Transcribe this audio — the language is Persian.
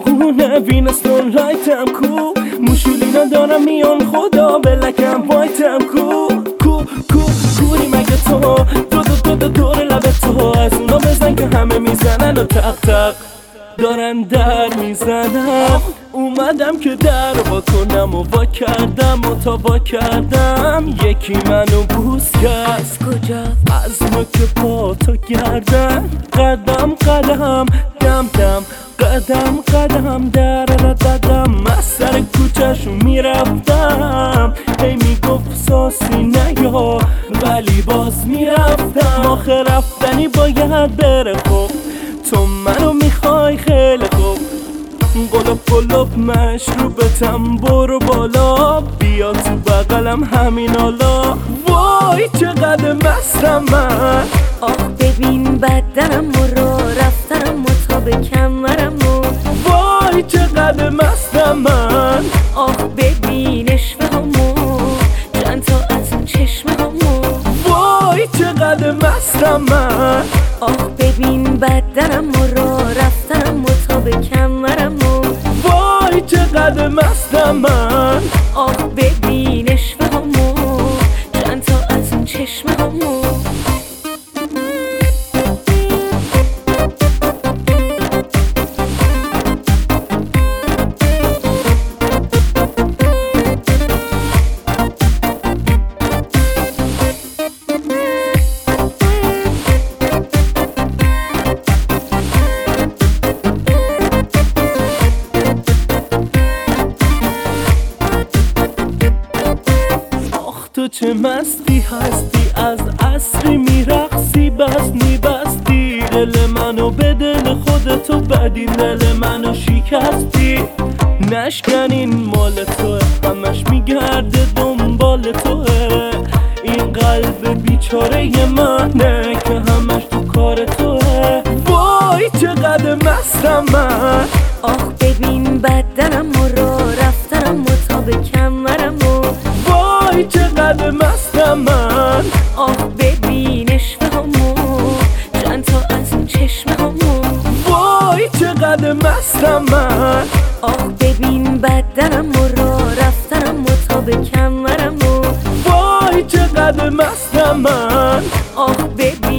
داغونه وینستون لایتم کو موشولینا دارم میان خدا بلکم وایتم کوری مگه تو دور لب تو از اونا بزن که همه میزنن و تق تق دارن در میزنم اومدم که در وا کنم و وا کردم و تا وا کردم یکی منو بوس کرد از کجا؟ از نوک پا تا گردن قدم دم قدم در ددم از سر کوچه‌شو میرفتم هی میگفت ساسی نیا ولی باز میرفتم آخه رفتنی باید بره خب تو منو میخوای خیلی خوب قلوب مشروبتم برو بالا بیا تو بغلم همین حالا وای چقدر مستم من آخ ببین بدنم رو رفتنم و تا به کمرم و وای چقدر مستم من آخ ببین اشوه همو چند تا از اون چشمه همو وای چقدر مستم من آخ ببین بدنم رو رفتنم و تا به کمرم و وای چقدر مستم من آخ ببین اشوه همو چند تا از اون چشمه همو تو چه مستی هستی از عصری میرقصی بس میبستی دل منو به دل خودتو بدی دل منو شکستی نشکنین مال توه همش میگرده دنبال توه این قلب بیچاره منه که همش تو کار توه وای چقدر مستم من آخ ببین بدنم رو رفتنم و تا به کمرم و وای چقدر مستم من آخ ببین اشوه همو چند تا از اون چشمه همو وای چقدر مستم من آخ ببین بدنم رو رفتنم و تا به کمرم و وای چقدر مستم من آخ ببین